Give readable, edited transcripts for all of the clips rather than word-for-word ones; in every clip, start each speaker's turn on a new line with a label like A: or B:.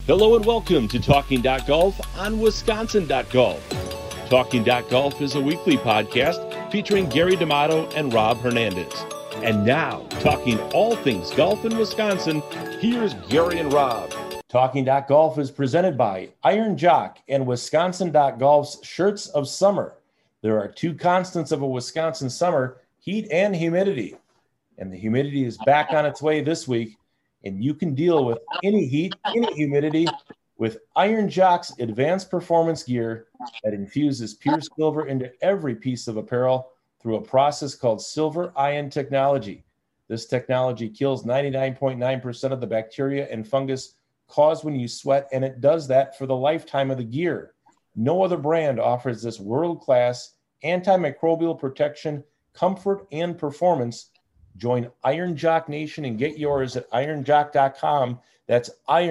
A: Hello and welcome to Talking Golf on Wisconsin.golf. Talking Golf is a weekly podcast featuring Gary D'Amato and Rob Hernandez. And now, talking all things golf in Wisconsin, here's Gary and Rob. Talking Golf is presented by Iron Jock and Wisconsin.golf's Shirts of Summer. There are two constants of a Wisconsin summer, heat and humidity. And the humidity is back on its way this week. And you can deal with any heat, any humidity with Iron Jock's advanced performance gear that infuses pure silver into every piece of apparel through a process called silver ion technology. This technology kills 99.9% of the bacteria and fungus caused when you sweat, and it does that for the lifetime of the gear. No other brand offers this world-class antimicrobial protection, comfort, and performance. Join Iron Jock Nation and get yours at ironjock.com. That's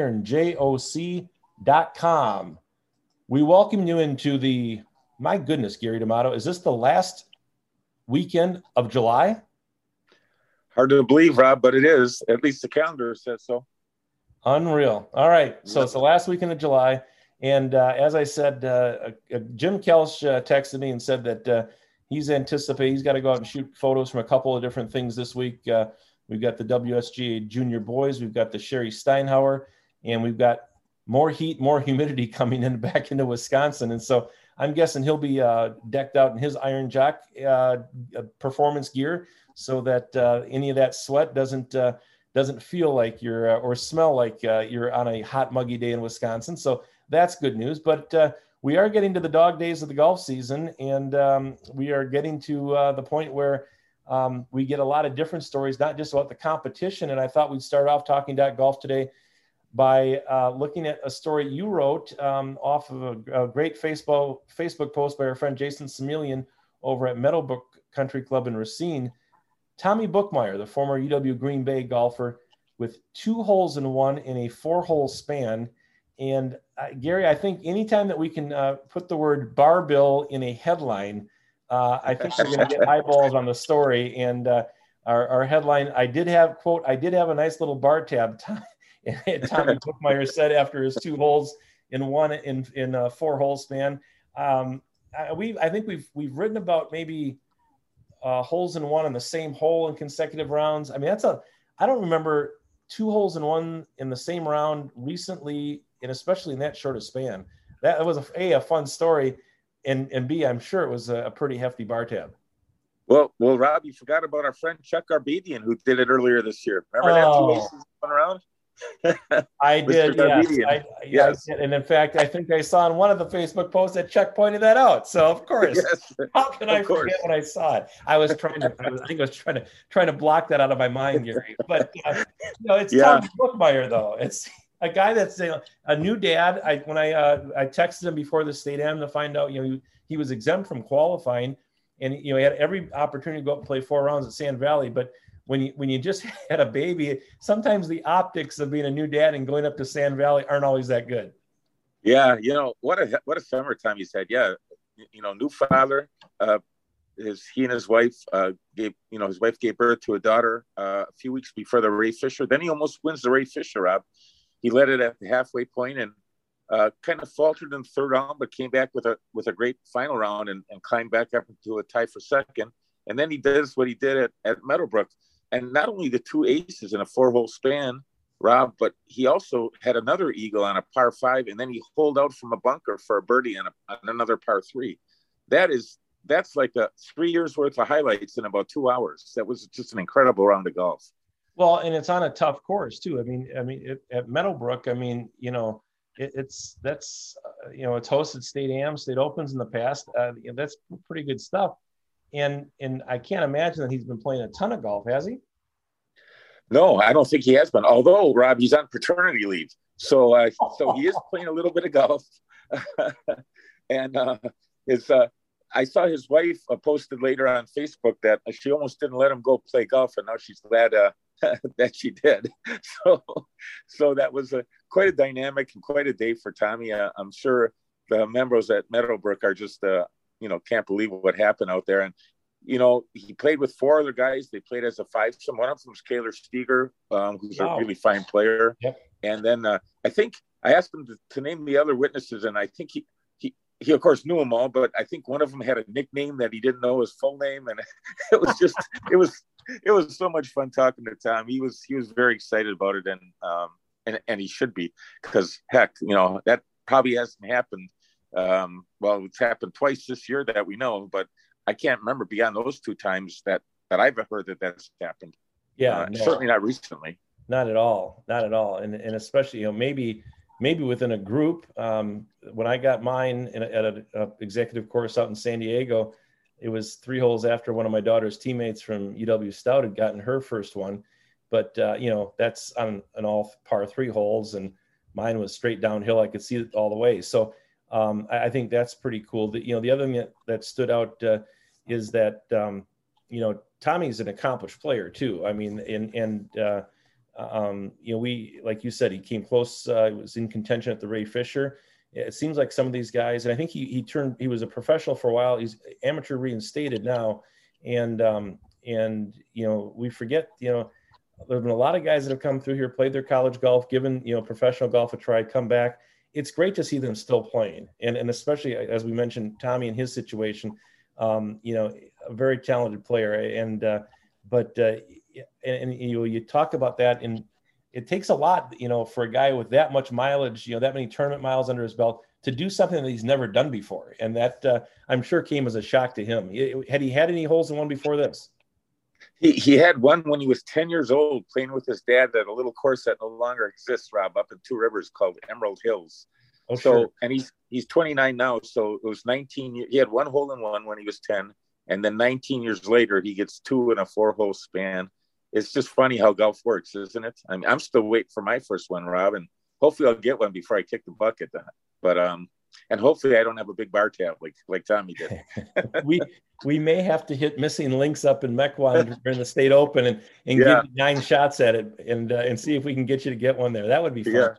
A: ironjoc.com. We welcome you into the, my goodness, Gary D'Amato, is this the last weekend of July?
B: Hard to believe, Rob, but it is. At least the calendar says so.
A: Unreal. All right. So it's the last weekend of July. And as I said, Jim Kelch texted me and said that he's anticipating he's got to go out and shoot photos from a couple of different things this week. We've got the WSGA Junior Boys. We've got the Sherry Steinhauer. And we've got more heat, more humidity coming in back into Wisconsin. And so I'm guessing he'll be decked out in his Iron Jock performance gear so that any of that sweat doesn't feel like you're or smell like you're on a hot, muggy day in Wisconsin. So that's good news. But we are getting to the dog days of the golf season, and we are getting to the point where we get a lot of different stories, not just about the competition. And I thought we'd start off Talking Golf today by looking at a story you wrote off of a great Facebook post by our friend Jason Semelian over at Meadowbrook Country Club in Racine. Tommy Bookmeyer, the former UW Green Bay golfer, with 2 holes in one in a 4-hole span. And Gary, I think anytime that we can put the word bar bill in a headline, I think we're going to get eyeballs on the story. And our headline, I did have a nice little bar tab. Tommy Bookmeyer said after his 2 holes in one in a 4-hole span. I think we've written about maybe holes in one on the same hole in consecutive rounds. I mean, I don't remember 2 holes in one in the same round recently, and especially in that short a span. That was a fun story, and B, I'm sure it was a pretty hefty bar tab.
B: Well, Rob, you forgot about our friend Chuck Garbedian, who did it earlier this year. Remember that 2 aces went around?
A: I did, yes. And in fact, I think I saw in one of the Facebook posts that Chuck pointed that out. So of course, yes, how can I forget when I saw it? I was trying to block that out of my mind, Gary. But it's Tommy Bookmeyer, though. It's a guy that's a new dad. When I texted him before the State Am to find out, he was exempt from qualifying, and he had every opportunity to go up and play 4 rounds at Sand Valley, but when you just had a baby, sometimes the optics of being a new dad and going up to Sand Valley aren't always that good.
B: Yeah, what a summertime he's had. Yeah, new father. He and his wife his wife gave birth to a daughter a few weeks before the Ray Fisher. Then he almost wins the Ray Fisher, Rob. He led it at the halfway point and kind of faltered in the 3rd round, but came back with a great final round and climbed back up into a tie for 2nd. And then he does what he did at Meadowbrook. And not only the 2 aces in a 4-hole span, Rob, but he also had another eagle on a par 5, and then he holed out from a bunker for a birdie on another par 3. That's like 3 years worth of highlights in about 2 hours. That was just an incredible round of golf.
A: Well, and it's on a tough course too. I mean, at Meadowbrook, it's hosted State Am, State Opens in the past. That's pretty good stuff. And I can't imagine that he's been playing a ton of golf, has he?
B: No, I don't think he has been. Although, Rob, he's on paternity leave. So he is playing a little bit of golf. And I saw his wife posted later on Facebook that she almost didn't let him go play golf, and now she's glad that she did. So that was quite a dynamic and quite a day for Tommy. I'm sure the members at Meadowbrook are just can't believe what happened out there. And he played with 4 other guys. They played as a 5-some. One of them was Kaylor Steger, who's a really fine player.
A: Yep.
B: And then I think I asked him to name the other witnesses, and I think he of course knew them all, but I think one of them had a nickname that he didn't know his full name, and it was just it was so much fun talking to Tom. He was very excited about it, and he should be, because heck, that probably hasn't happened. Well, it's happened twice this year that we know, but I can't remember beyond those two times that I've heard that's happened.
A: Yeah, no,
B: certainly not recently.
A: Not at all, and especially maybe within a group. When I got mine at an executive course out in San Diego, it was 3 holes after one of my daughter's teammates from UW Stout had gotten her first one. But, that's on an all par 3 holes, and mine was straight downhill. I could see it all the way. So I think that's pretty cool. The other thing that stood out is that, Tommy's an accomplished player too. I mean, we, like you said, he came close. Was in contention at the Ray Fisher. It seems like some of these guys, and I think he was a professional for a while. He's amateur reinstated now. And we forget, there've been a lot of guys that have come through here, played their college golf, given, professional golf a try, come back. It's great to see them still playing. And especially, as we mentioned, Tommy in his situation, a very talented player. You talk about that, and it takes a lot, for a guy with that much mileage, that many tournament miles under his belt, to do something that he's never done before. And that I'm sure came as a shock to him. Had he had any holes in one before this?
B: He had one when he was 10 years old, playing with his dad at a little course that no longer exists, Rob, up in Two Rivers, called Emerald Hills.
A: Oh, sure.
B: And he's 29 now. So it was 19. He had one hole in one when he was 10. And then 19 years later, he gets 2 in a 4-hole span. It's just funny how golf works, isn't it? I mean, I'm still waiting for my first one, Rob, and hopefully I'll get one before I kick the bucket. But and hopefully I don't have a big bar tab like Tommy did.
A: we may have to hit Missing Links up in Mequon during the State Open and give 9 shots at it and see if we can get you to get one there. That would be fun.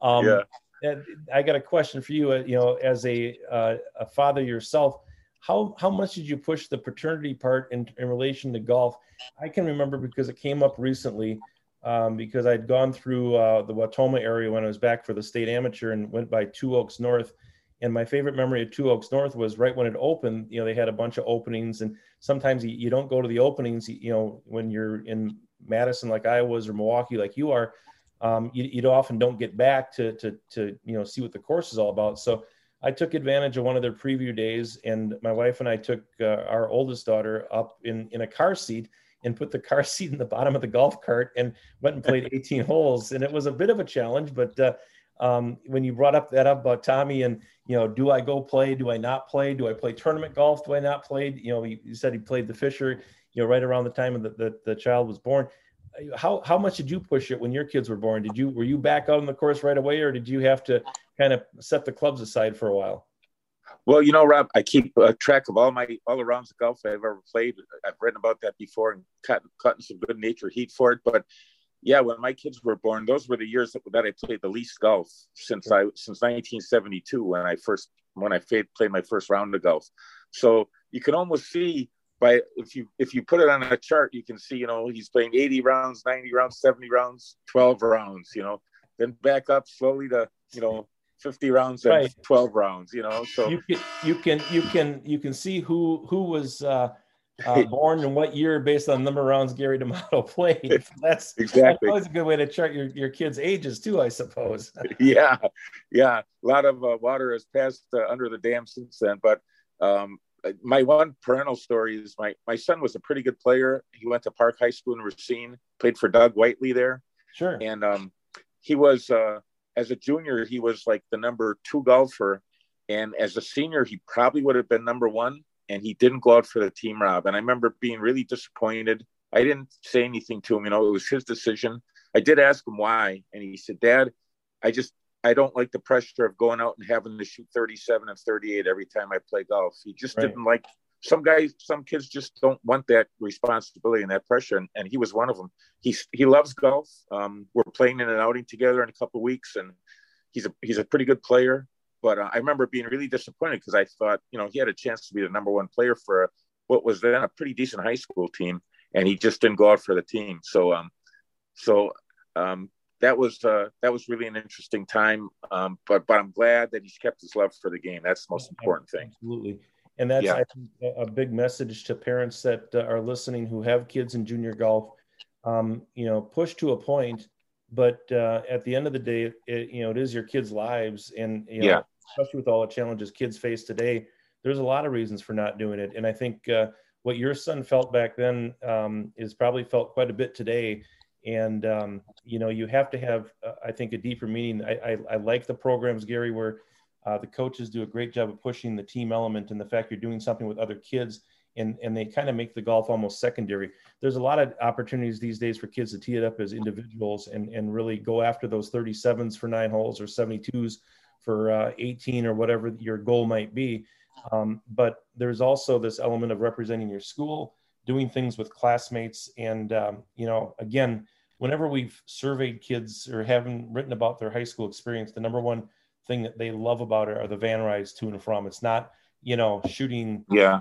A: I got a question for you. As a father yourself, how much did you push the paternity part in relation to golf? I can remember because it came up recently, because I'd gone through the Wautoma area when I was back for the state amateur and went by Two Oaks North. And my favorite memory of Two Oaks North was right when it opened. They had a bunch of openings, and sometimes you don't go to the openings. When you're in Madison like I was, or Milwaukee like you are, you often don't get back to see what the course is all about. So I took advantage of one of their preview days, and my wife and I took our oldest daughter up in a car seat and put the car seat in the bottom of the golf cart and went and played 18 holes. And it was a bit of a challenge, but when you brought up about Tommy and, do I go play? Do I not play? Do I play tournament golf? Do I not play? He said he played the Fisher, right around the time the child was born. How much did you push it when your kids were born? Were you back out on the course right away, or did you have to kind of set the clubs aside for a while?
B: Well, Rob, I keep track of all the rounds of golf I've ever played. I've written about that before and caught some good natured heat for it. But yeah, when my kids were born, those were the years that I played the least golf since 1972 when I played my first round of golf. So you can almost see if you put it on a chart, you can see, he's playing 80 rounds, 90 rounds, 70 rounds, 12 rounds, then back up slowly to, 50 rounds and right. 12 rounds, so
A: you can see who was born in what year based on the number of rounds Gary D'Amato played. That's always a good way to chart your kids' ages too, I suppose.
B: Yeah. A lot of water has passed under the dam since then, but my one parental story is my son was a pretty good player. He went to Park High School in Racine, played for Doug Whiteley there.
A: Sure.
B: And he was, as a junior, he was like the number 2 golfer. And as a senior, he probably would have been number 1. And he didn't go out for the team, Rob. And I remember being really disappointed. I didn't say anything to him. It was his decision. I did ask him why. And he said, Dad, I don't like the pressure of going out and having to shoot 37 and 38 every time I play golf. He just didn't like some kids just don't want that responsibility and that pressure. And he was one of them. He loves golf. We're playing in an outing together in a couple of weeks, and he's a pretty good player. But I remember being really disappointed because I thought, he had a chance to be the number 1 player for what was then a pretty decent high school team, and he just didn't go out for the team. So that was really an interesting time. But I'm glad that he's kept his love for the game. That's the most important thing.
A: Absolutely. And that's,
B: Yeah.
A: I think, a big message to parents that are listening who have kids in junior golf. Push to a point, but at the end of the day, it is your kids' lives, and
B: Yeah.
A: especially with all the challenges kids face today, there's a lot of reasons for not doing it. And I think what your son felt back then is probably felt quite a bit today. And you have to have, I think, a deeper meaning. I like the programs, Gary, where the coaches do a great job of pushing the team element and the fact you're doing something with other kids, and they kind of make the golf almost secondary. There's a lot of opportunities these days for kids to tee it up as individuals and really go after those 37s for 9 holes or 72s for 18 or whatever your goal might be. But there's also this element of representing your school, doing things with classmates. And, again, whenever we've surveyed kids or haven't written about their high school experience, the number one thing that they love about it are the van rides to and from. It's not, shooting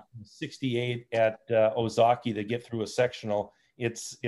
A: 68 at Ozaki to get through a sectional. It's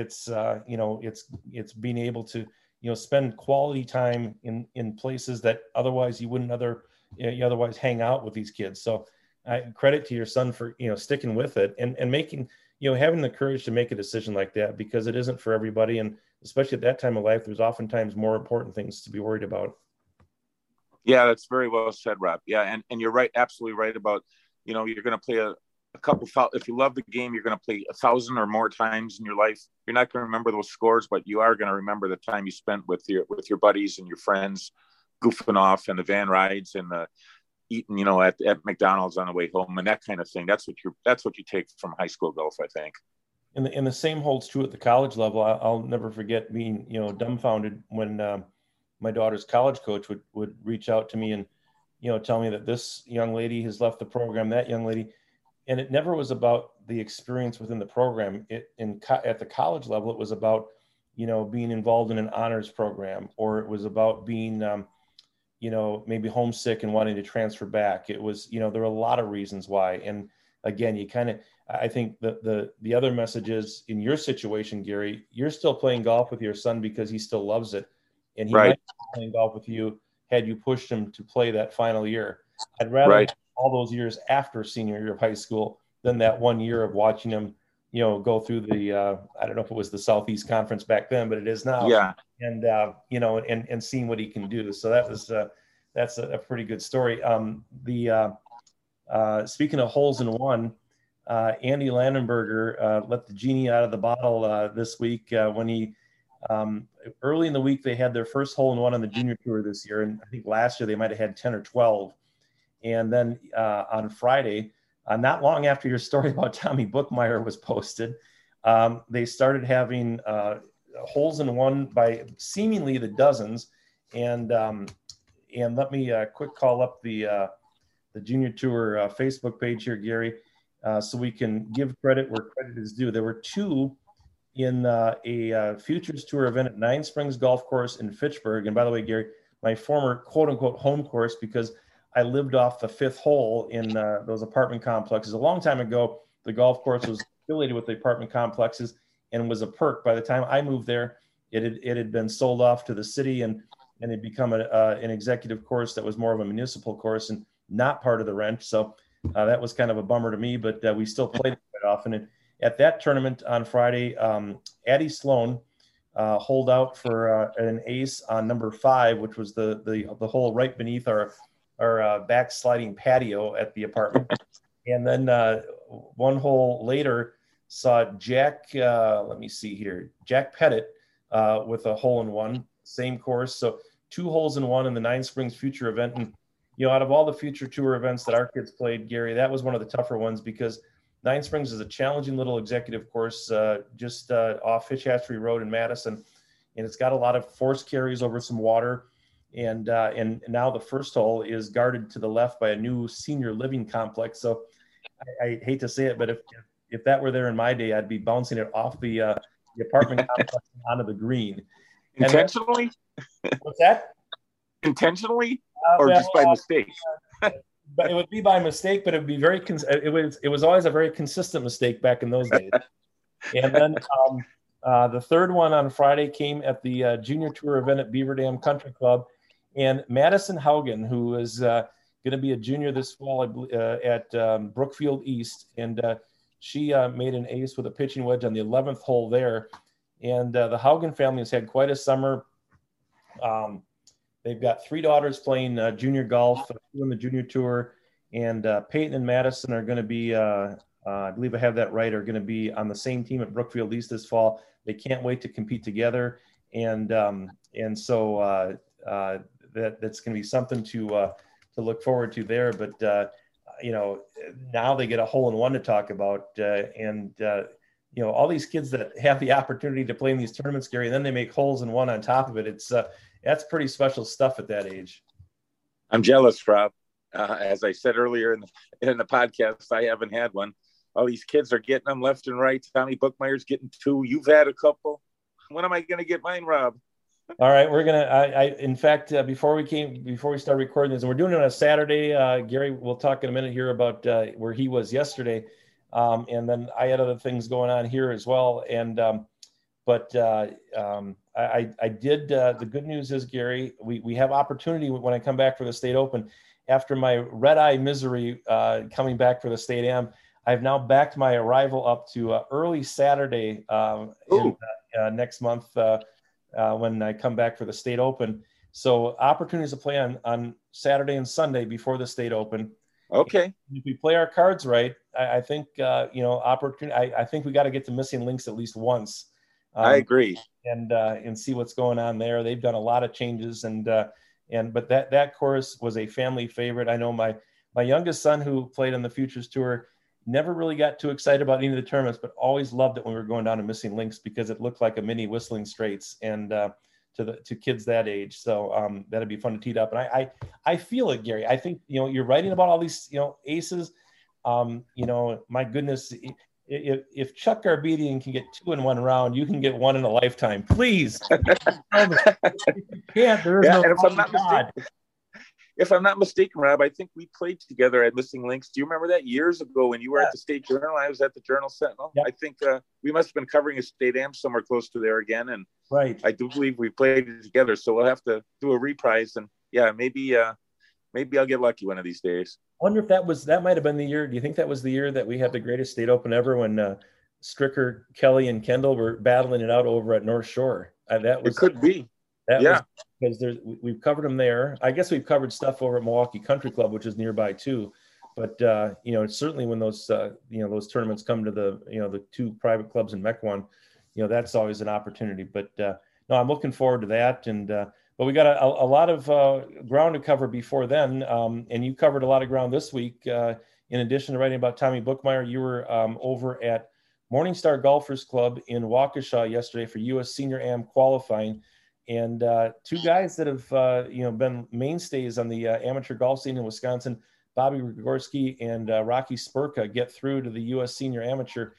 A: being able to, spend quality time in places that otherwise you wouldn't otherwise hang out with these kids. So credit to your son for, sticking with it and making, having the courage to make a decision like that, because it isn't for everybody. And especially at that time of life, there's oftentimes more important things to be worried about.
B: Yeah, that's very well said, Rob. Yeah, and you're right, absolutely right about, you're going to play a couple. If you love the game, you're going to play 1,000 or more times in your life. You're not going to remember those scores, but you are going to remember the time you spent with your buddies and your friends, goofing off, and the van rides and the eating, at McDonald's on the way home and that kind of thing. That's what you take from high school golf, I think.
A: And the same holds true at the college level. I'll never forget being, dumbfounded when my daughter's college coach would reach out to me and, tell me that this young lady has left the program, that young lady. And it never was about the experience within the program. At the college level, it was about, being involved in an honors program, or it was about being, maybe homesick and wanting to transfer back. It was, there were a lot of reasons why. And again, I think the other message is, in your situation, Gary, you're still playing golf with your son because he still loves it. And he might be playing golf with you had you pushed him to play that final year. I'd rather all those years after senior year of high school than that 1 year of watching him, go through the, I don't know if it was the Southeast Conference back then, but it is now.
B: Yeah.
A: And, and seeing what he can do. So that's a pretty good story. Speaking of holes in one, Andy Landenberger let the genie out of the bottle this week when he, early in the week, they had their first hole in one on the junior tour this year. And I think last year they might've had 10 or 12. And then on Friday, not long after your story about Tommy Bookmeyer was posted, they started having holes in one by seemingly the dozens. And let me quick call up the junior tour Facebook page here, Gary, so we can give credit where credit is due. There were 2 in a Futures Tour event at Nine Springs Golf Course in Fitchburg. And by the way, Gary, my former quote unquote home course, because I lived off the 5th hole in those apartment complexes. A long time ago, the golf course was affiliated with the apartment complexes and was a perk. By the time I moved there, it had been sold off to the city and it become an executive course that was more of a municipal course and not part of the rent. So that was kind of a bummer to me, but we still played it quite often. And at that tournament on Friday, Addie Sloan holed out for an ace on number 5, which was the hole right beneath our backsliding patio at the apartment. And then 1 hole later saw Jack, let me see here, Jack Pettit with a hole in one, same course. So 2 holes in one in the Nine Springs Future event. And, out of all the Future Tour events that our kids played, Gary, that was one of the tougher ones because Nine Springs is a challenging little executive course just off Hitch Hatchery Road in Madison. And it's got a lot of force carries over some water. And now the first hole is guarded to the left by a new senior living complex. So I hate to say it, but if that were there in my day, I'd be bouncing it off the apartment complex onto the green.
B: Intentionally?
A: What's that?
B: Intentionally? Or just by mistake?
A: But it would be by mistake, but it would be it was always a very consistent mistake back in those days. And then The third one on Friday came at the junior tour event at Beaver Dam Country Club. And Madison Haugen, who is going to be a junior this fall at Brookfield East. And she made an ace with a pitching wedge on the 11th hole there. And the Haugen family has had quite a summer. They've got 3 daughters playing junior golf, 2 in the junior tour. And Peyton and Madison are going to be, I believe I have that right, are going to be on the same team at Brookfield East this fall. They can't wait to compete together. And so that's going to be something to look forward to there. But, now they get a hole-in-one to talk about. All these kids that have the opportunity to play in these tournaments, Gary, and then they make holes-in-one on top of it. That's pretty special stuff at that age.
B: I'm jealous, Rob. As I said earlier in the podcast, I haven't had one. All these kids are getting them left and right. Tommy Bookmeyer's getting 2. You've had a couple. When am I going to get mine, Rob?
A: All right, we're gonna. In fact, before we start recording this, and we're doing it on a Saturday. Gary, we'll talk in a minute here about where he was yesterday, and then I had other things going on here as well. And I did. The good news is, Gary, we have opportunity when I come back for the State Open. After my red eye misery coming back for the State Am, I've now backed my arrival up to early Saturday next month. When I come back for the State Open. So opportunities to play on Saturday and Sunday before the State Open.
B: Okay.
A: And if we play our cards right, I think, opportunity. I think we got to get to Missing Links at least once.
B: I agree.
A: And see what's going on there. They've done a lot of changes but that course was a family favorite. I know my youngest son, who played on the Futures Tour, never really got too excited about any of the tournaments, but always loved it when we were going down to Missing Links because it looked like a mini Whistling Straits and to kids that age. So that'd be fun to tee it up. And I feel it, Gary. I think, you're writing about all these, aces. My goodness, if Chuck Garbedian can get 2 in one round, you can get 1 in a lifetime. Please. If you can't, there is no God.
B: If I'm not mistaken, Rob, I think we played together at Missing Links. Do you remember that years ago when you were at the State Journal? I was at the Journal Sentinel. Yep. I think we must have been covering a State Am somewhere close to there again. And
A: right.
B: I do believe we played it together. So we'll have to do a reprise. And maybe I'll get lucky one of these days.
A: I wonder if that might have been the year. Do you think that was the year that we had the greatest State Open ever when Stricker, Kelly, and Kendall were battling it out over at North Shore?
B: It could be.
A: Because we've covered them there. I guess we've covered stuff over at Milwaukee Country Club, which is nearby too. But certainly when those those tournaments come to the 2 private clubs in Mequon, that's always an opportunity. But no, I'm looking forward to that. And but we got a lot of ground to cover before then. And you covered a lot of ground this week. In addition to writing about Tommy Bookmeyer, you were over at Morningstar Golfers Club in Waukesha yesterday for U.S. Senior Am qualifying. And 2 guys that have, been mainstays on the amateur golf scene in Wisconsin, Bobby Gregorski and Rocky Spurka, get through to the U.S. Senior Amateur.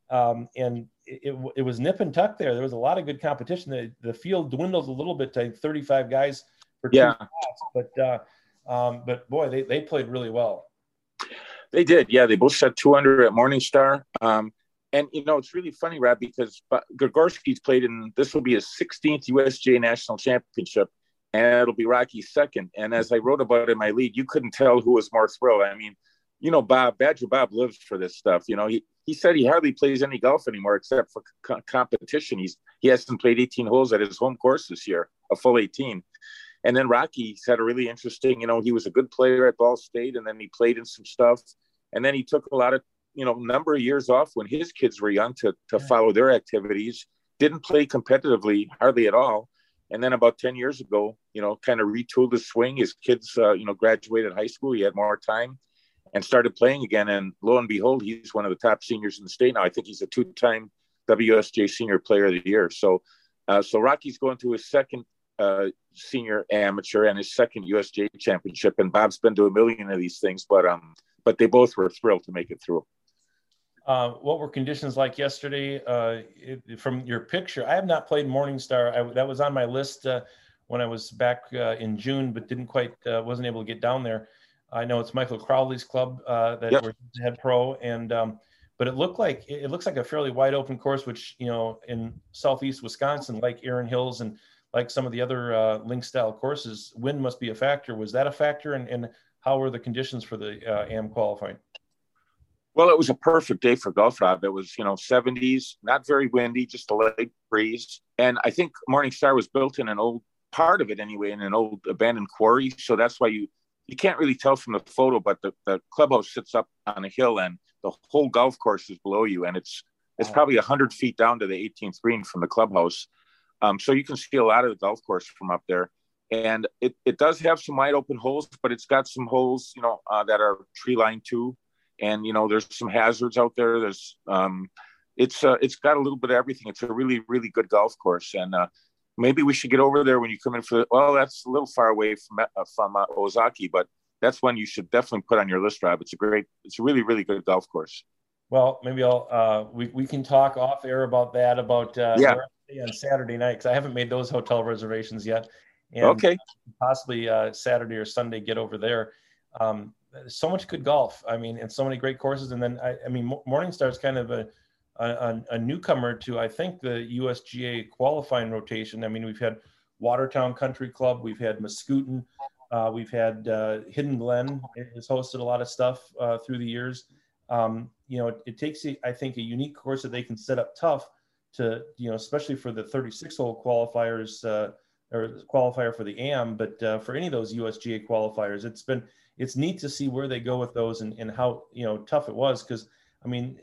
A: And it was nip and tuck there. There was a lot of good competition. The field dwindled a little bit to 35 guys for 2 spots. But boy, they played really well.
B: They did. Yeah, they both shot 200 at Morningstar. And, it's really funny, Rob, because Gregorski's played in, this will be his 16th USGA National Championship, and it'll be Rocky's 2nd. And as I wrote about in my lead, you couldn't tell who was more thrilled. I mean, Badger Bob lives for this stuff. He said he hardly plays any golf anymore except for competition. He hasn't played 18 holes at his home course this year, a full 18. And then Rocky's had a really interesting, he was a good player at Ball State, and then he played in some stuff. And then he took a lot of, number of years off when his kids were young to follow their activities, didn't play competitively hardly at all. And then about 10 years ago, kind of retooled his swing. His kids, graduated high school. He had more time and started playing again. And lo and behold, he's one of the top seniors in the state now. I think he's a 2-time WSJ Senior Player of the Year. So Rocky's going to his 2nd senior amateur and his 2nd USJ championship. And Bob's been to a million of these things, but they both were thrilled to make it through.
A: What were conditions like yesterday? From your picture, I have not played Morningstar. That was on my list when I was back in June, but wasn't able to get down there. I know it's Michael Crowley's club that were head pro. And but it looks like a fairly wide open course, which, you know, in southeast Wisconsin, like Erin Hills and like some of the other link style courses, wind must be a factor. Was that a factor? And how were the conditions for the AM qualifying?
B: Well, it was a perfect day for golf, Rob. It was, 70s, not very windy, just a light breeze. And I think Morning Star was built in an old part of it anyway, in an old abandoned quarry. So that's why you can't really tell from the photo, but the clubhouse sits up on a hill and the whole golf course is below you. And it's probably 100 feet down to the 18th green from the clubhouse. So you can see a lot of the golf course from up there. And it does have some wide open holes, but it's got some holes, that are tree lined too. And, there's some hazards out there. There's, it's got a little bit of everything. It's a really, really good golf course. And maybe we should get over there when you come in that's a little far away from Ozaki, but that's one you should definitely put on your list, Rob. It's a really, really good golf course.
A: Well, maybe we can talk off air about that, on Saturday night, because I haven't made those hotel reservations yet. And
B: okay.
A: Possibly Saturday or Sunday, get over there. So much good golf. I mean, and so many great courses. And then, Morningstar is kind of a newcomer to, I think, the USGA qualifying rotation. I mean, we've had Watertown Country Club, we've had Muscooten, we've had Hidden Glen has hosted a lot of stuff through the years. It takes, I think, a unique course that they can set up tough to, especially for the 36-hole qualifiers or qualifier for the AM, but for any of those USGA qualifiers, it's neat to see where they go with those and how, tough it was. Cause I mean,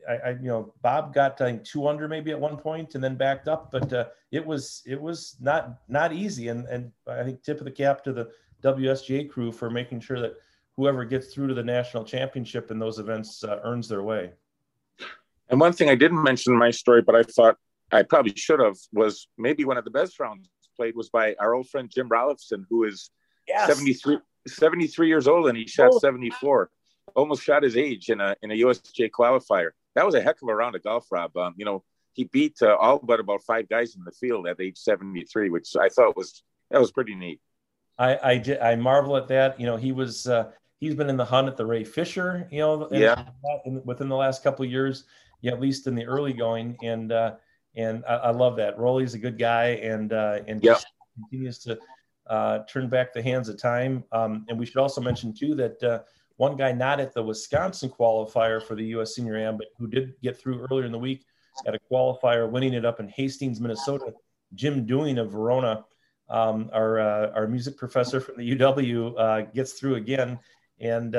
A: Bob got, I think, 2 under maybe at one point and then backed up, but it was not easy. And I think tip of the cap to the WSGA crew for making sure that whoever gets through to the national championship in those events earns their way.
B: And one thing I didn't mention in my story, but I thought I probably should have, was maybe one of the best rounds played was by our old friend Jim Rolifson, who is 73 years old, and he shot 74, almost shot his age in a USGA qualifier. That was a heck of a round of golf, Rob. He beat all but about 5 guys in the field at age 73, which I thought was pretty neat.
A: I marvel at that. He's been in the hunt at the Ray Fisher, within the last couple of years, at least in the early going. And I love that. Rolly's a good guy and just continues to turn back the hands of time. And we should also mention too that one guy not at the Wisconsin qualifier for the U.S. Senior Am, but who did get through earlier in the week at a qualifier, winning it up in Hastings, Minnesota, Jim Dewing of Verona, our music professor from the UW, gets through again. And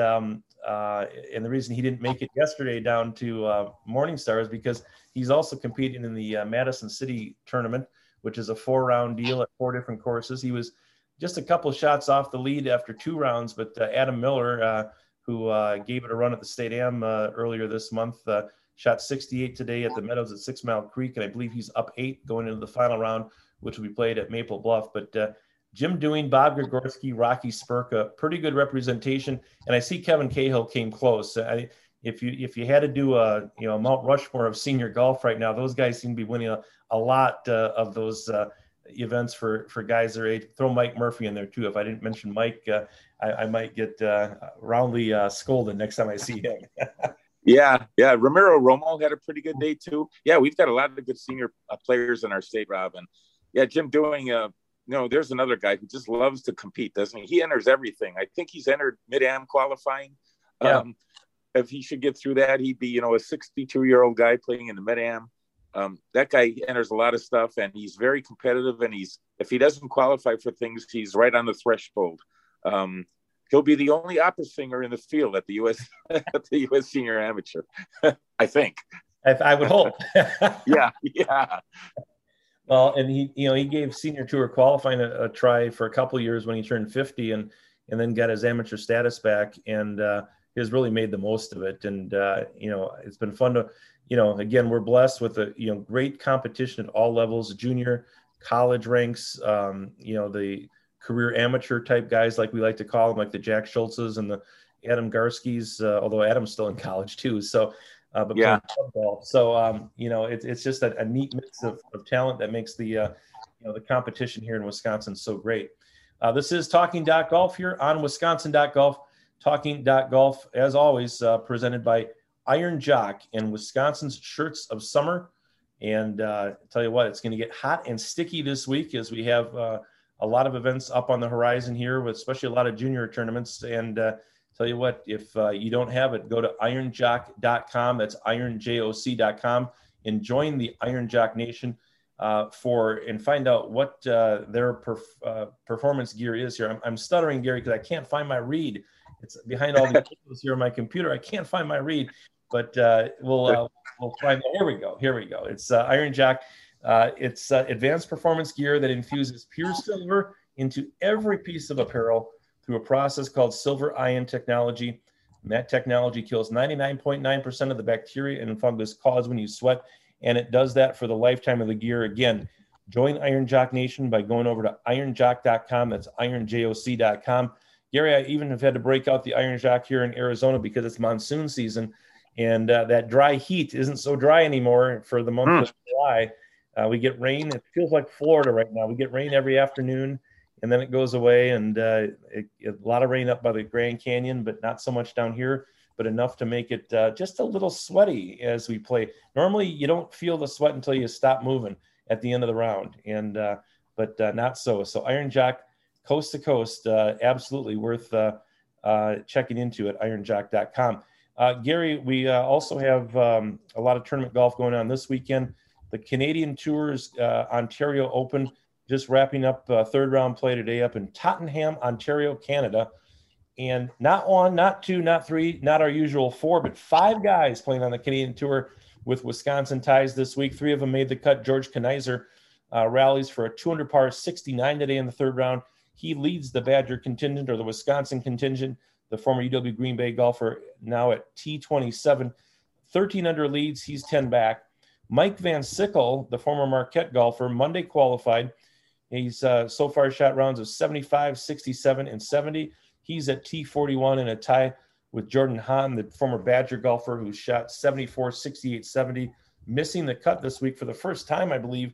A: the reason he didn't make it yesterday down to Morningstar is because he's also competing in the Madison City tournament, which is a 4-round deal at 4 different courses. He was just a couple of shots off the lead after 2 rounds, but Adam Miller, who gave it a run at the State Am earlier this month, shot 68 today at the Meadows at 6 Mile Creek, and I believe he's up 8 going into the final round, which will be played at Maple Bluff. But Jim Dewing, Bob Gregorski, Rocky Spurka, pretty good representation. And I see Kevin Cahill came close. If you had to do a Mount Rushmore of senior golf right now, those guys seem to be winning a lot of those events for guys their age. Throw Mike Murphy in there too. If I didn't mention Mike, I might get roundly scolded next time I see him.
B: Yeah. Ramiro Romo had a pretty good day too. Yeah, we've got a lot of good senior players in our state, Rob. And yeah, Jim Dewing, there's another guy who just loves to compete, doesn't he? He enters everything. I think he's entered Mid-Am qualifying.
A: Yeah.
B: If he should get through that, he'd be, a 62-year-old guy playing in the Mid-Am. That guy enters a lot of stuff, and he's very competitive. And if he doesn't qualify for things, he's right on the threshold. He'll be the only opera singer in the field at the U.S. Senior Amateur, I think.
A: I would hope.
B: Yeah.
A: Well, and he gave Senior Tour qualifying a try for a couple of years when he turned 50, and then got his amateur status back, and has really made the most of it. And it's been fun to, again, we're blessed with great competition at all levels, junior, college ranks, the career amateur type guys, like we like to call them, like the Jack Schultzes and the Adam Garskis, although Adam's still in college too. So. But yeah. Football. So it's just a neat mix of talent that makes the competition here in Wisconsin so great. This is Talking Golf here on Wisconsin.golf. Talking Golf, as always, presented by Iron Jock and Wisconsin's Shirts of Summer. And tell you what, it's going to get hot and sticky this week as we have a lot of events up on the horizon here, with especially a lot of junior tournaments. And tell you what, if you don't have it, go to ironjock.com. That's ironjoc.com, and join the Iron Jock Nation and find out what their performance gear is here. I'm stuttering, Gary, because I can't find my read. It's behind all the photos here on my computer. I can't find my read, but we'll find. Here we go. It's Iron Jock. It's advanced performance gear that infuses pure silver into every piece of apparel through a process called silver ion technology. And that technology kills 99.9% of the bacteria and fungus caused when you sweat, and it does that for the lifetime of the gear. Again, join Iron Jock Nation by going over to ironjock.com. That's ironjoc.com. Gary, I even have had to break out the Iron Jock here in Arizona because it's monsoon season, and that dry heat isn't so dry anymore for the month of July. We get rain. It feels like Florida right now. We get rain every afternoon, and then it goes away. And a lot of rain up by the Grand Canyon, but not so much down here, but enough to make it just a little sweaty as we play. Normally, you don't feel the sweat until you stop moving at the end of the round, but not so. So Iron Jock, coast to coast, absolutely worth checking into at ironjock.com. Gary, we also have a lot of tournament golf going on this weekend. The Canadian Tour's Ontario Open just wrapping up third round play today up in Tottenham, Ontario, Canada. And not one, not two, not three, not our usual four, but five guys playing on the Canadian Tour with Wisconsin ties this week. Three of them made the cut. George Kanizer rallies for a 200 par 69 today in the third round. He leads the Badger contingent, or the Wisconsin contingent, the former UW Green Bay golfer, now at T27. 13 under leads. He's 10 back. Mike Van Sickle, the former Marquette golfer, Monday qualified. He's so far shot rounds of 75, 67, and 70. He's at T41 in a tie with Jordan Hahn, the former Badger golfer, who shot 74, 68, 70, missing the cut this week for the first time, I believe,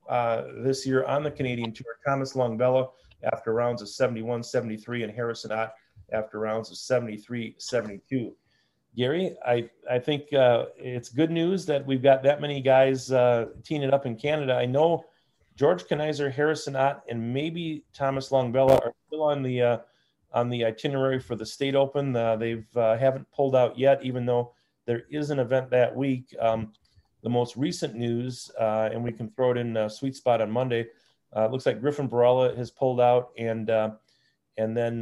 A: this year on the Canadian Tour. Thomas Longbella after rounds of 71, 73, and Harrison Ott after rounds of 73, 72. Gary, I think it's good news that we've got that many guys teeing it up in Canada. I know George Kanizer, Harrison Ott, and maybe Thomas Longbella are still on the itinerary for the State Open. They've haven't pulled out yet, even though there is an event that week. The most recent news, and we can throw it in Sweet Spot on Monday. Looks like Griffin Barella has pulled out, and then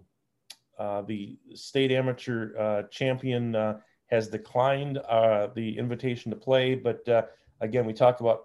A: the state amateur champion has declined the invitation to play. But again, we talked about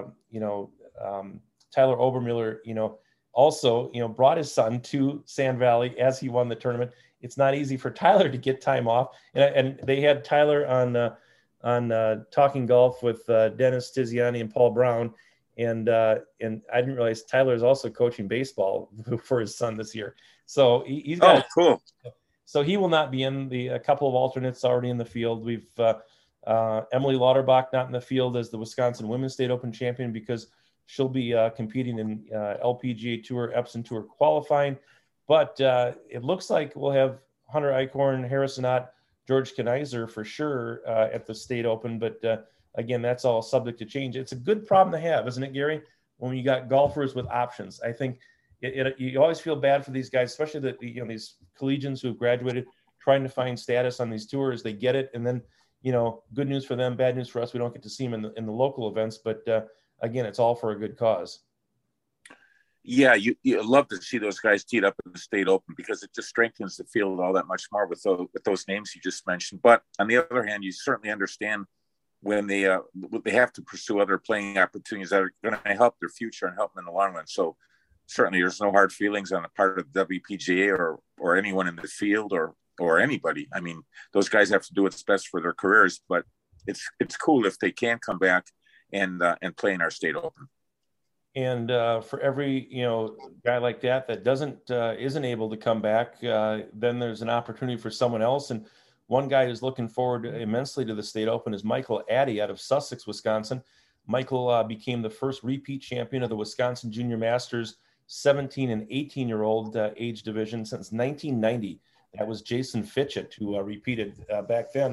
A: Tyler Obermuller. Also, brought his son to Sand Valley as he won the tournament. It's not easy for Tyler to get time off, and they had Tyler on Talking Golf with Dennis Tiziani and Paul Brown. And I didn't realize Tyler is also coaching baseball for his son this year. So he's got
B: cool.
A: So he will not be in. A couple of alternates already in the field. We've Emily Lauterbach not in the field as the Wisconsin Women's State Open champion because she'll be competing in LPGA Tour, Epson Tour qualifying. But it looks like we'll have Hunter Eichhorn, Harrison Ott, George Kanizer for sure at the State Open. But again, that's all subject to change. It's a good problem to have, isn't it, Gary? When you got golfers with options, I think you always feel bad for these guys, especially these collegians who have graduated, trying to find status on these tours. They get it, and then good news for them, bad news for us. We don't get to see them in the local events, but again, it's all for a good cause.
B: Yeah, you love to see those guys teed up in the State Open because it just strengthens the field all that much more with those names you just mentioned. But on the other hand, you certainly understand when they have to pursue other playing opportunities that are going to help their future and help them in the long run. So certainly there's no hard feelings on the part of the WPGA or anyone in the field or anybody. I mean, those guys have to do what's best for their careers, but it's cool if they can come back and play in our State Open.
A: And for every guy like that isn't able to come back, then there's an opportunity for someone else. And one guy who's looking forward immensely to the State Open is Michael Addy out of Sussex, Wisconsin. Michael became the first repeat champion of the Wisconsin Junior Masters 17 and 18-year-old age division since 1990. That was Jason Fitchett who repeated back then.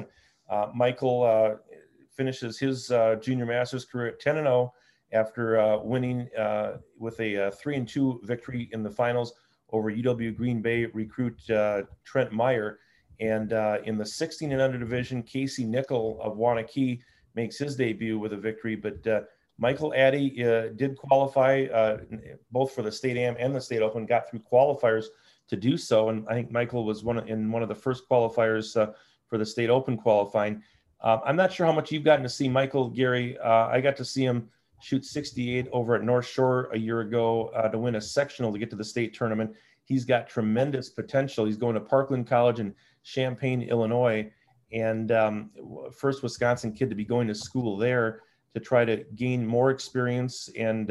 A: Michael finishes his junior masters career at 10-0 after winning with a 3-2 victory in the finals over UW Green Bay recruit Trent Meyer. And in the 16 and under division, Casey Nickel of Waunakee makes his debut with a victory. But Michael Addy did qualify both for the State Am and the State Open, got through qualifiers to do so. And I think Michael was one of the first qualifiers for the State Open qualifying. I'm not sure how much you've gotten to see Michael, Gary. I got to see him shoot 68 over at North Shore a year ago to win a sectional to get to the state tournament. He's got tremendous potential. He's going to Parkland College in Champaign, Illinois, and first Wisconsin kid to be going to school there to try to gain more experience and,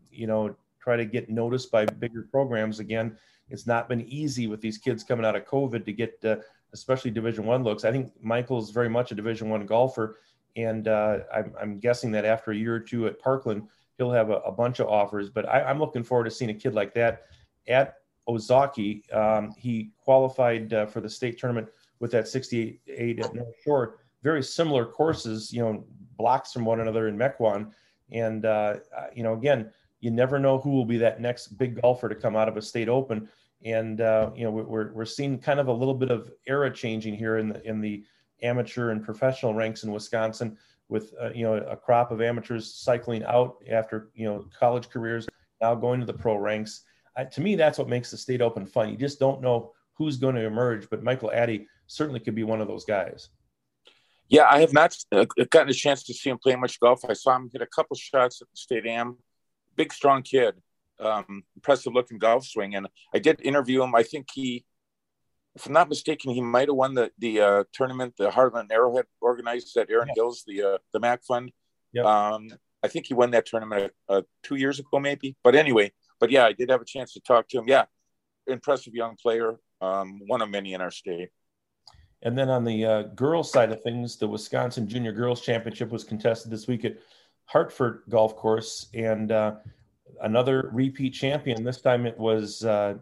A: try to get noticed by bigger programs. Again, it's not been easy with these kids coming out of COVID to get especially Division I looks. I think Michael's very much a Division I golfer, and I'm guessing that after a year or two at Parkland, he'll have a bunch of offers. But I'm looking forward to seeing a kid like that at Ozaki. He qualified for the state tournament with that 68 at North Shore. Very similar courses, blocks from one another in Mequon. And, again, you never know who will be that next big golfer to come out of a state open. And, we're seeing kind of a little bit of era changing here in the amateur and professional ranks in Wisconsin with, a crop of amateurs cycling out after, college careers, now going to the pro ranks. To me, that's what makes the state open fun. You just don't know who's going to emerge, but Michael Addy certainly could be one of those guys.
B: Yeah, I have not gotten a chance to see him play much golf. I saw him hit a couple shots at the State Am. Big, strong kid, impressive looking golf swing. And I did interview him. I think if I'm not mistaken, he might have won the tournament, the Heartland Arrowhead organized at Erin Hills, the MAC Fund. Yep. I think he won that tournament 2 years ago, maybe. But anyway, yeah, I did have a chance to talk to him. Yeah, impressive young player, one of many in our state.
A: And then on the girls' side of things, the Wisconsin Junior Girls Championship was contested this week at Hartford Golf Course, and another repeat champion. This time it was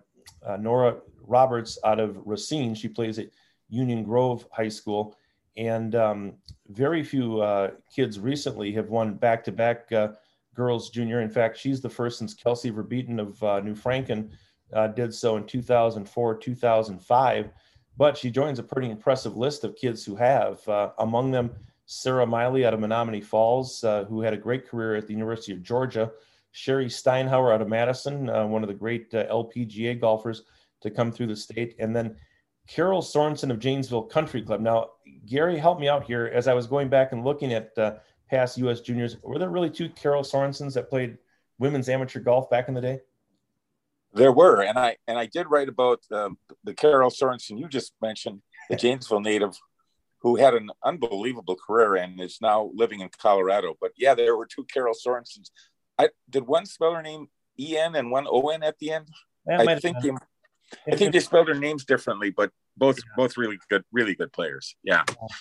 A: Nora Roberts out of Racine. She plays at Union Grove High School, and very few kids recently have won back-to-back girls junior. In fact, she's the first since Kelsey Verbeeten of New Franken did so in 2004, 2005. But she joins a pretty impressive list of kids who have, among them, Sarah Miley out of Menominee Falls, who had a great career at the University of Georgia. Sherry Steinhauer out of Madison, one of the great LPGA golfers to come through the state. And then Carol Sorensen of Janesville Country Club. Now, Gary, help me out here. As I was going back and looking at past U.S. juniors, were there really two Carol Sorensens that played women's amateur golf back in the day?
B: There were, and I did write about the Carol Sorensen you just mentioned, the Janesville native, who had an unbelievable career and is now living in Colorado. But yeah, there were two Carol Sorensens. Did one spell her name E-N and one O-N at the end? I think they spelled their names differently, but both really good players. Yeah.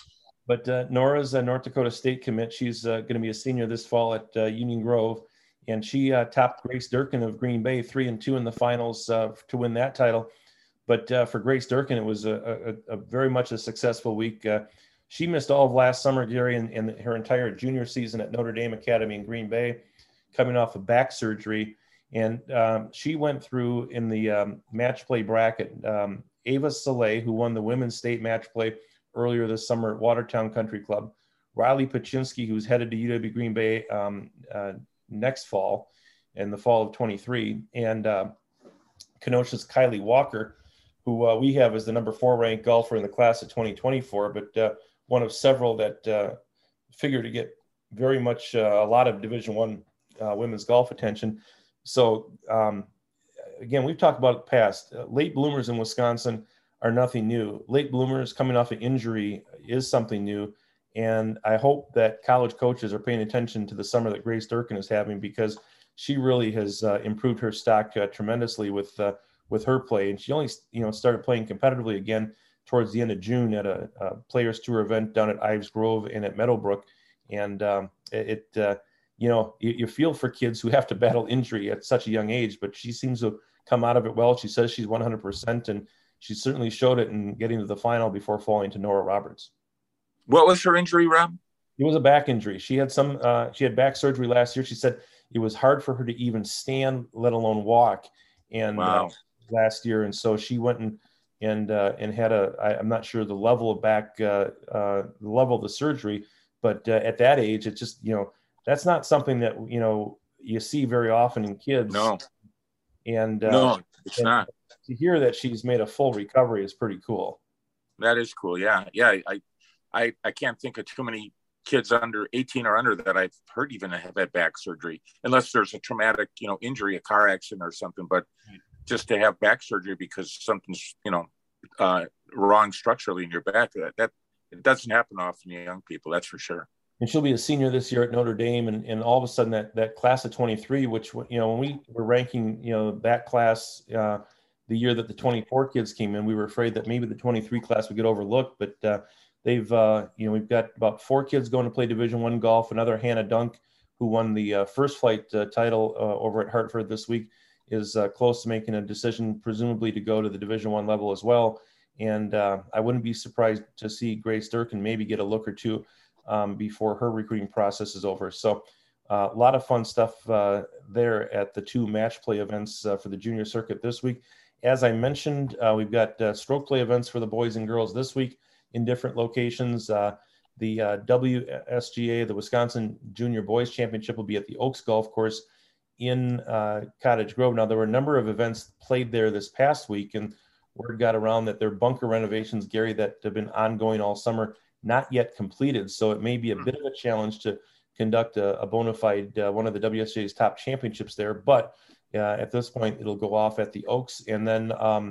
A: But Nora's a North Dakota State commit. She's going to be a senior this fall at Union Grove. And she topped Grace Durkin of Green Bay 3-2 in the finals to win that title. But for Grace Durkin, it was a very much a successful week. She missed all of last summer, Gary, and her entire junior season at Notre Dame Academy in Green Bay, coming off of back surgery. And she went through in the match play bracket. Ava Soleil, who won the women's state match play earlier this summer at Watertown Country Club. Riley Paczynski, who's headed to UW Green Bay next fall, in the fall of 23, and Kenosha's Kylie Walker, who we have as the number 4 ranked golfer in the class of 2024, but one of several that figure to get very much a lot of Division I women's golf attention. So again, we've talked about it past. Late bloomers in Wisconsin are nothing new. Late bloomers coming off an injury is something new. And I hope that college coaches are paying attention to the summer that Grace Durkin is having, because she really has improved her stock tremendously with her play. And she only, started playing competitively again towards the end of June at a Players Tour event down at Ives Grove and at Meadowbrook. And you feel for kids who have to battle injury at such a young age, but she seems to come out of it well. She says she's 100%, and she certainly showed it in getting to the final before falling to Nora Roberts.
B: What was her injury, Rob?
A: It was a back injury. She had she had back surgery last year. She said it was hard for her to even stand, let alone walk. And
B: Wow.
A: last year, and so she went and had I'm not sure the level of the level of the surgery, but at that age, it's just that's not something that you see very often in kids.
B: No,
A: And
B: no, it's
A: and
B: not.
A: to hear that she's made a full recovery is pretty cool.
B: That is cool. Yeah, yeah. I can't think of too many kids under 18 or under that I've heard even have had back surgery, unless there's a traumatic, injury, a car accident or something. But just to have back surgery because something's, wrong structurally in your back, that it doesn't happen often in young people. That's for sure.
A: And she'll be a senior this year at Notre Dame, and all of a sudden that class of 23, which when we were ranking that class the year that the 24 kids came in, we were afraid that maybe the 23 class would get overlooked, but they've we've got about 4 kids going to play Division I golf. Another Hannah Dunk, who won the first flight title over at Hartford this week, is close to making a decision, presumably to go to the Division I level as well. And I wouldn't be surprised to see Grace Durkin maybe get a look or two before her recruiting process is over. So a lot of fun stuff there at the 2 match play events for the junior circuit this week. As I mentioned, we've got stroke play events for the boys and girls this week in different locations. The WSGA, the Wisconsin Junior Boys Championship, will be at the Oaks Golf Course in Cottage Grove. Now, there were a number of events played there this past week, and word got around that their bunker renovations, Gary, that have been ongoing all summer, not yet completed. So it may be a bit of a challenge to conduct a bona fide one of the WSJ's top championships there. But at this point, it'll go off at the Oaks, and then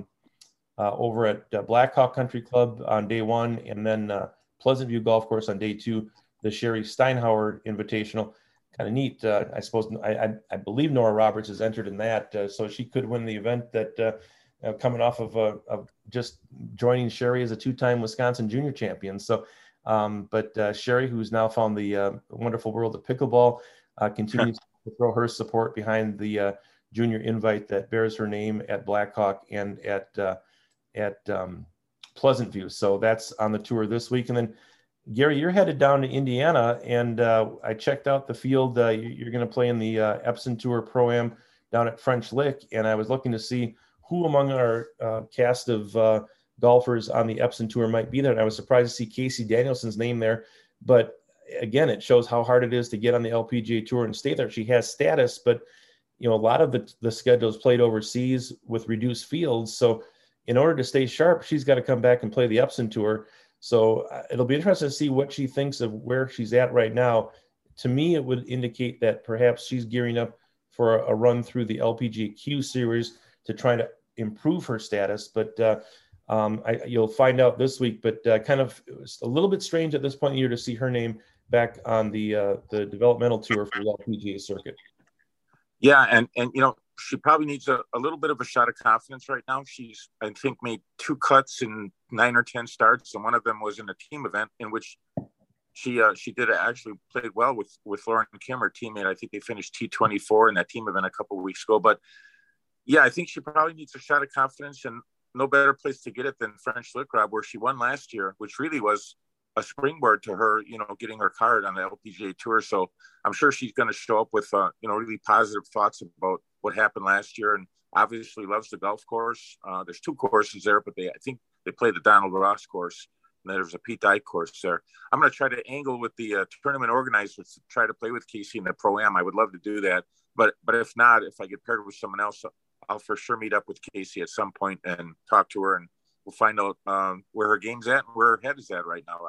A: over at Blackhawk Country Club on day 1, and then Pleasant View Golf Course on day 2, the Sherry Steinhauer Invitational. Kind of neat. I suppose I believe Nora Roberts is entered in that, so she could win the event that coming off of just joining Sherry as a 2-time Wisconsin junior champion. So, but Sherry, who's now found the wonderful world of pickleball, continues to throw her support behind the junior invite that bears her name at Blackhawk and at Pleasant View. So that's on the tour this week. And then, Gary, you're headed down to Indiana, and I checked out the field. You're going to play in the Epson Tour Pro-Am down at French Lick, and I was looking to see who among our cast of golfers on the Epson Tour might be there. And I was surprised to see Casey Danielson's name there. But again, it shows how hard it is to get on the LPGA Tour and stay there. She has status, but a lot of the schedule is played overseas with reduced fields. So in order to stay sharp, she's got to come back and play the Epson Tour. So it'll be interesting to see what she thinks of where she's at right now. To me, it would indicate that perhaps she's gearing up for a run through the LPGA Q Series to try to improve her status. But you'll find out this week. But kind of it was a little bit strange at this point in the year to see her name back on the developmental tour for the LPGA circuit.
B: Yeah, and she probably needs a little bit of a shot of confidence right now. She's, I think, made 2 cuts in 9 or 10 starts, and one of them was in a team event in which she did actually played well with Lauren Kim, her teammate. I think they finished T24 in that team event a couple of weeks ago. But yeah, I think she probably needs a shot of confidence, and no better place to get it than French Lick, Rob, where she won last year, which really was a springboard to her, getting her card on the LPGA Tour. So I'm sure she's going to show up with, really positive thoughts about what happened last year, and obviously loves the golf course. There's 2 courses there, but I think they play the Donald Ross course, and there's a Pete Dye course there. I'm going to try to angle with the tournament organizers to try to play with Casey in the Pro-Am. I would love to do that, but if not, if I get paired with someone else, I'll for sure meet up with Casey at some point and talk to her, and we'll find out where her game's at and where her head is at right now.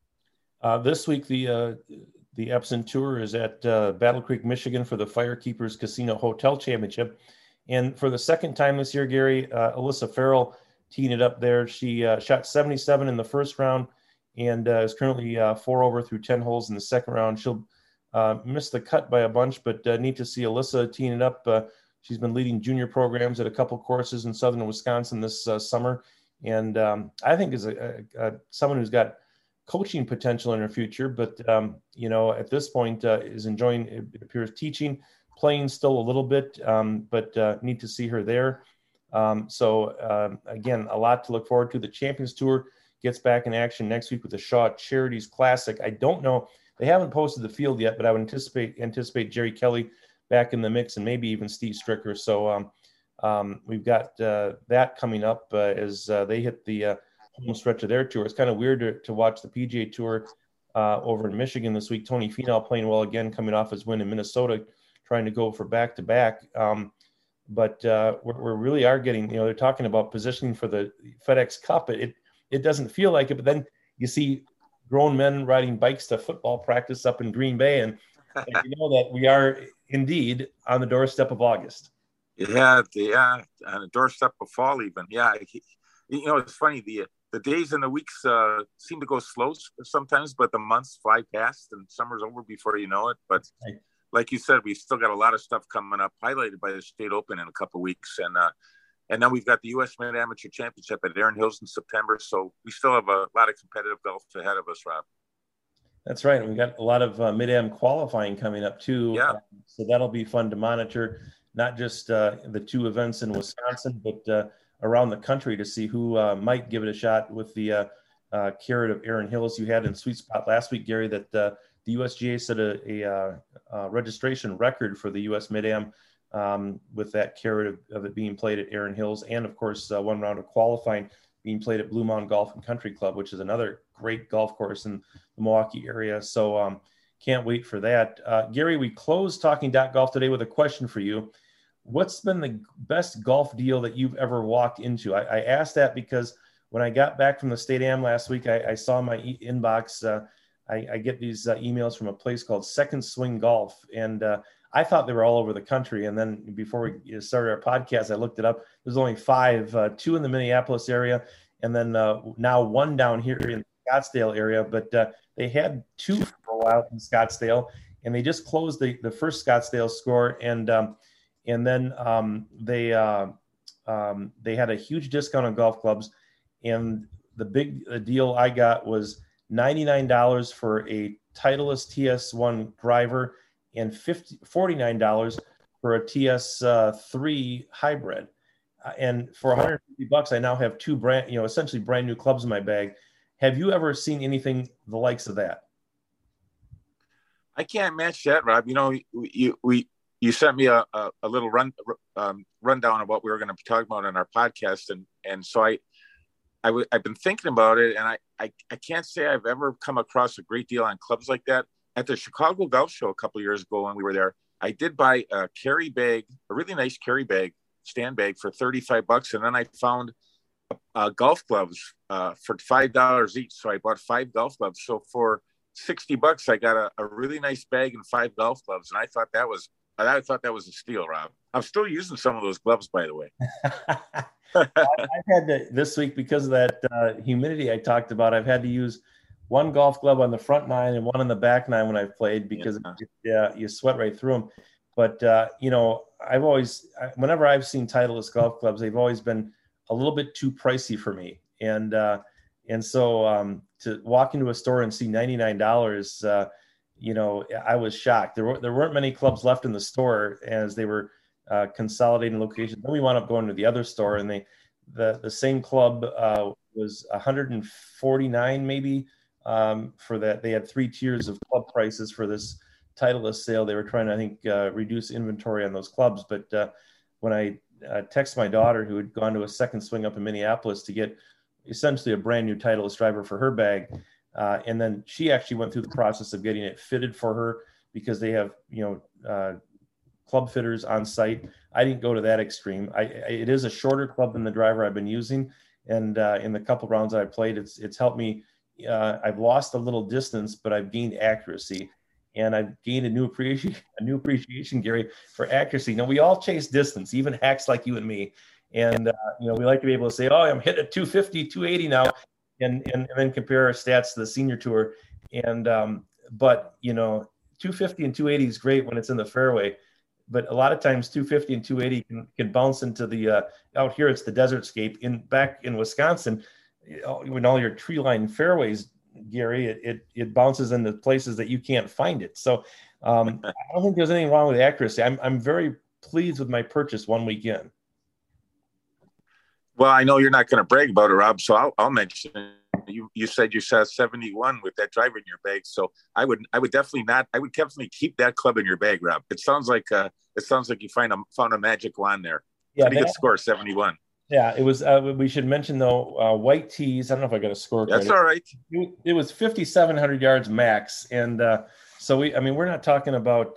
A: This week, the Epson Tour is at Battle Creek, Michigan for the Firekeepers Casino Hotel Championship. And for the second time this year, Gary, Alyssa Farrell teeing it up there. She shot 77 in the first round and is currently 4 over through 10 holes in the second round. She'll miss the cut by a bunch, but neat to see Alyssa teeing it up. She's been leading junior programs at a couple courses in southern Wisconsin this summer. And I think is someone who's got coaching potential in her future, but at this point is enjoying, it appears, teaching, playing still a little bit, but need to see her there. So again, a lot to look forward to. The Champions Tour gets back in action next week with the Shaw Charities Classic. I don't know. They haven't posted the field yet, but I would anticipate Jerry Kelly back in the mix and maybe even Steve Stricker. So we've got that coming up as they hit the home stretch of their tour. It's kind of weird to watch the PGA Tour over in Michigan this week. Tony Finau playing well again, coming off his win in Minnesota, trying to go for back-to-back. But we really are getting, they're talking about positioning for the FedEx Cup. It doesn't feel like it, but then you see grown men riding bikes to football practice up in Green Bay, and you know that we are indeed on the doorstep of August.
B: Yeah, on the doorstep of fall even. Yeah, it's funny, the days and the weeks seem to go slow sometimes, but the months fly past and summer's over before you know it. But like you said, we've still got a lot of stuff coming up, highlighted by the State Open in a couple of weeks. And then we've got the U.S. Mid-Amateur Championship at Erin Hills in September. So we still have a lot of competitive golf ahead of us, Rob.
A: That's right. And we got a lot of Mid-Am qualifying coming up too.
B: Yeah.
A: So that'll be fun to monitor, not just the two events in Wisconsin, but around the country to see who might give it a shot with the carrot of Erin Hills. You had in Sweet Spot last week, Gary, that the USGA set a registration record for the U.S. Mid-Am with that carrot of it being played at Erin Hills. And, of course, one round of qualifying being played at Blue Mountain Golf and Country Club, which is another great golf course in the Milwaukee area. So can't wait for that. Gary, we closed Talking Golf today with a question for you. What's been the best golf deal that you've ever walked into? I asked that because when I got back from the State Am last week, I saw my inbox. I get these emails from a place called Second Swing Golf, and I thought they were all over the country. And then before we started our podcast, I looked it up. There's only 5, 2 in the Minneapolis area, and then now 1 down here in the Scottsdale area. But they had 2 for a while in Scottsdale, and they just closed the first Scottsdale score, and then they had a huge discount on golf clubs, and the big deal I got was $99 for a Titleist TS1 driver and $49 for a TS3 hybrid. And for $150, I now have 2 essentially brand new clubs in my bag. Have you ever seen anything the likes of that?
B: I can't match that, Rob. You sent me a little rundown of what we were going to be talking about in our podcast, and so I've been thinking about it, and I can't say I've ever come across a great deal on clubs like that. At the Chicago Golf Show a couple of years ago when we were there, I did buy a carry bag, a really nice carry bag, stand bag for $35, and then I found golf gloves for $5 each. So I bought 5 golf gloves. So for $60, I had a really nice bag and 5 golf gloves, and I thought that was a steal, Rob. I'm still using some of those gloves, by the way.
A: I've had to, this week, because of that humidity I talked about, I've had to use 1 golf glove on the front 9 and 1 on the back 9 when I've played, because you sweat right through them. But, I've always, whenever I've seen Titleist golf clubs, they've always been a little bit too pricey for me. And so to walk into a store and see $99, I was shocked. There weren't many clubs left in the store as they were consolidating locations. Then we wound up going to the other store, and the same club was $149 maybe for that. They had 3 tiers of club prices for this Titleist sale. They were trying to, I think, reduce inventory on those clubs. But when I texted my daughter, who had gone to a Second Swing up in Minneapolis to get essentially a brand new Titleist driver for her bag, and then she actually went through the process of getting it fitted for her, because they have, club fitters on site. I didn't go to that extreme. It is a shorter club than the driver I've been using. And in the couple rounds I played, it's helped me. I've lost a little distance, but I've gained accuracy, and I've gained a new appreciation, Gary, for accuracy. Now, we all chase distance, even hacks like you and me. And, we like to be able to say, oh, I'm hitting at 250, 280 now, and then compare our stats to the senior tour. And, but 250 and 280 is great when it's in the fairway, but a lot of times 250 and 280 can bounce into the, out here, it's the desert scape. Back in Wisconsin, when all your tree line fairways, Gary, it bounces into places that you can't find it. So I don't think there's anything wrong with accuracy. I'm very pleased with my purchase one weekend.
B: Well, I know you're not going to brag about it, Rob, so I'll mention it. you said you shot 71 with that driver in your bag. So I would definitely not. I would definitely keep that club in your bag, Rob. It sounds like you found a magic wand there.
A: Yeah,
B: pretty good score, 71.
A: Yeah, it was. We should mention though, white tees. I don't know if I got a score.
B: That's all right.
A: It was 5,700 yards max, and so we're not talking about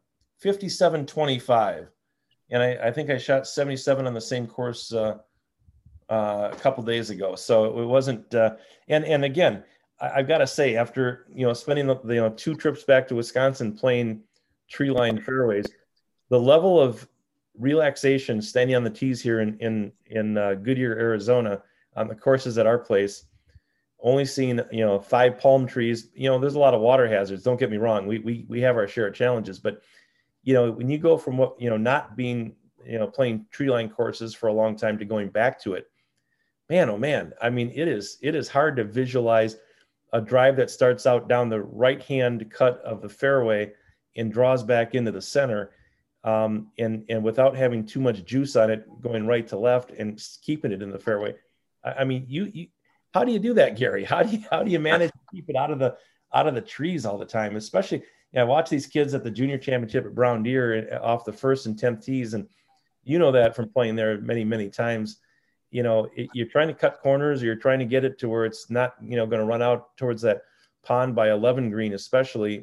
A: 57.25, and I think I shot 77 on the same course a couple days ago. So it wasn't. And again, I've got to say, after spending the 2 trips back to Wisconsin playing tree-lined fairways, the level of relaxation standing on the tees here in Goodyear, Arizona, on the courses at our place, only seeing 5 palm trees. There's a lot of water hazards. Don't get me wrong. We have our share of challenges, but when you go from what not being playing tree line courses for a long time to going back to it, man, oh man, I mean it is hard to visualize a drive that starts out down the right hand cut of the fairway and draws back into the center. And without having too much juice on it, going right to left and keeping it in the fairway. I mean, you how do you do that, Gary? How do you manage to keep it out of the trees all the time? Especially, I watch these kids at the junior championship at Brown Deer off the 1st and 10th tees, and that from playing there many, many times. You're trying to cut corners, or you're trying to get it to where it's not going to run out towards that pond by 11 green, especially.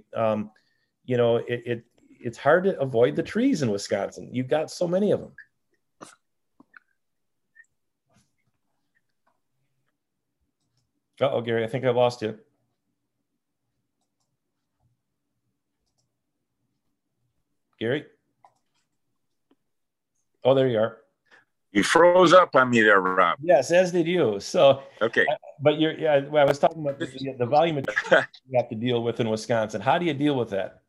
A: It's hard to avoid the trees in Wisconsin. You've got so many of them. Uh-oh, Gary, I think I lost you. Gary? Oh, there you are.
B: You froze up on me there, Rob.
A: Yes, as did you. So
B: okay,
A: but I was talking about the volume of trees you have to deal with in Wisconsin. How do you deal with that?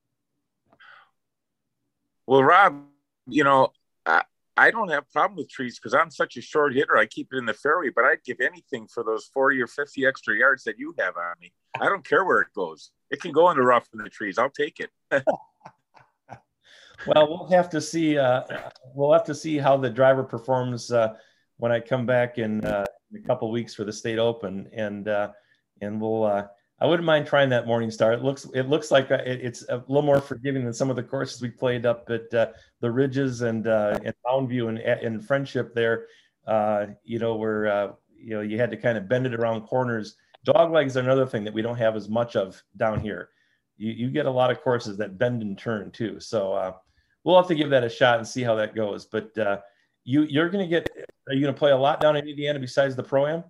B: Well, Rob, I don't have a problem with trees because I'm such a short hitter. I keep it in the fairway, but I'd give anything for those 40 or 50 extra yards that you have on me. I don't care where it goes. It can go in the rough in the trees. I'll take it.
A: Well, we'll have to see. We'll have to see how the driver performs when I come back in a couple of weeks for the State Open, and we'll. I wouldn't mind trying that Morningstar. It looks like it's a little more forgiving than some of the courses we played up at the Ridges and Moundview and Friendship there. Where you had to kind of bend it around corners. Dog legs are another thing that we don't have as much of down here. You get a lot of courses that bend and turn too. So we'll have to give that a shot and see how that goes. But are you going to play a lot down in Indiana besides the Pro-Am?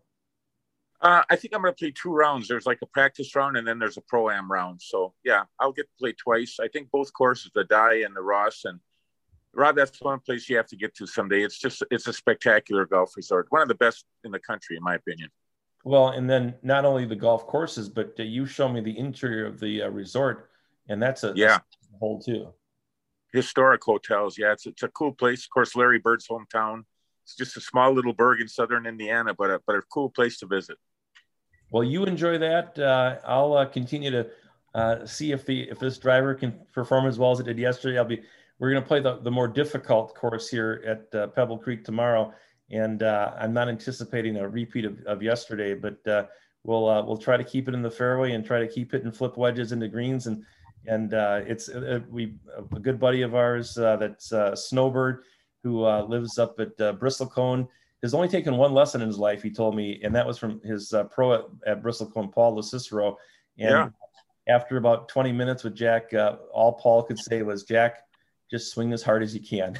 B: I think I'm going to play 2 rounds. There's like a practice round and then there's a Pro-Am round. So yeah, I'll get to play twice. I think both courses, the Dye and the Ross. And Rob, that's one place you have to get to someday. It's a spectacular golf resort. One of the best in the country, in my opinion.
A: Well, and then not only the golf courses, but you show me the interior of the resort, and that's a whole too.
B: Historic hotels. Yeah, it's a cool place. Of course, Larry Bird's hometown. It's just a small little burg in southern Indiana, but a cool place to visit.
A: Well, you enjoy that. I'll continue to see if this driver can perform as well as it did yesterday. We're going to play the more difficult course here at Pebble Creek tomorrow, and I'm not anticipating a repeat of yesterday, but we'll try to keep it in the fairway and try to keep hitting flip wedges into greens. And it's a good buddy of ours that's Snowbird, who lives up at Bristlecone, has only taken one lesson in his life, he told me, and that was from his pro at Bristlecone, Paul LeCicero. And after about 20 minutes with Jack, all Paul could say was, Jack, just swing as hard as you can.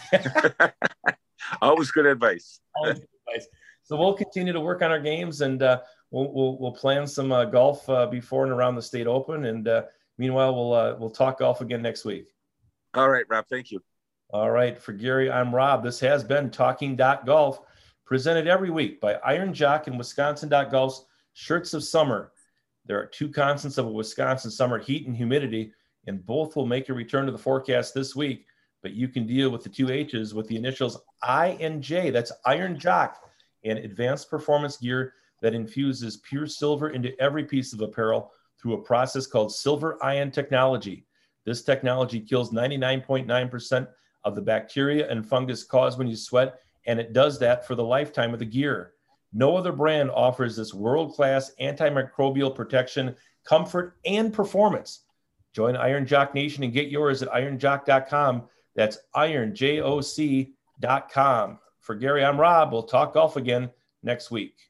B: Always good advice.
A: Always good advice. So we'll continue to work on our games, and we'll plan some golf before and around the State Open. And meanwhile, we'll talk golf again next week.
B: All right, Rob. Thank you.
A: All right. For Gary, I'm Rob. This has been Talking Golf, presented every week by Iron Jock and Wisconsin.golf's Shirts of Summer. There are 2 constants of a Wisconsin summer: heat and humidity, and both will make a return to the forecast this week. But you can deal with the 2 H's with the initials I and J. That's Iron Jock, and advanced performance gear that infuses pure silver into every piece of apparel through a process called silver ion technology. This technology kills 99.9% of the bacteria and fungus caused when you sweat, and it does that for the lifetime of the gear. No other brand offers this world-class antimicrobial protection, comfort, and performance. Join Iron Jock Nation and get yours at ironjock.com. That's ironjoc.com. For Gary, I'm Rob. We'll talk golf again next week.